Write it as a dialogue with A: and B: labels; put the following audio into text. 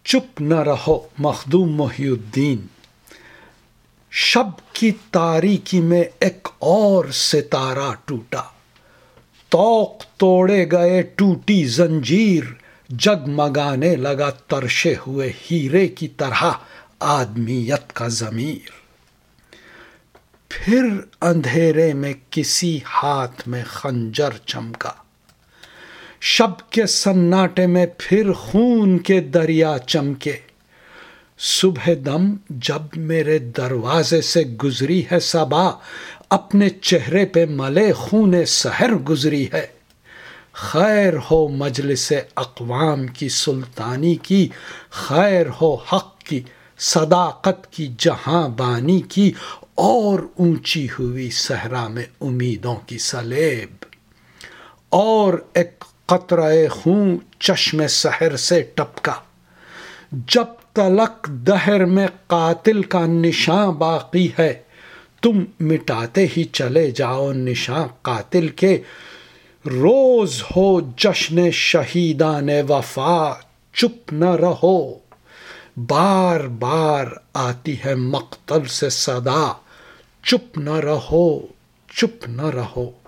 A: چپ نہ رہو مخدوم محی الدین، شب کی تاریکی میں ایک اور ستارہ ٹوٹا، طوق توڑے گئے ٹوٹی زنجیر، جگمگانے لگا ترشے ہوئے ہیرے کی طرح آدمیت کا ضمیر۔ پھر اندھیرے میں کسی ہاتھ میں خنجر چمکا، شب کے سناٹے میں پھر خون کے دریا چمکے، صبح دم جب میرے دروازے سے گزری ہے صبا، اپنے چہرے پہ ملے خون سحر گزری ہے۔ خیر ہو مجلس اقوام کی سلطانی کی، خیر ہو حق کی صداقت کی جہاں بانی کی، اور اونچی ہوئی صحرا میں امیدوں کی سلیب، اور ایک قطرہ خون چشم سحر سے ٹپکا، جب تلک دہر میں قاتل کا نشاں باقی ہے، تم مٹاتے ہی چلے جاؤ نشاں قاتل کے۔ روز ہو جشن شہیدان وفا، چپ نہ رہو، بار بار آتی ہے مقتل سے صدا، چپ نہ رہو، چپ نہ رہو۔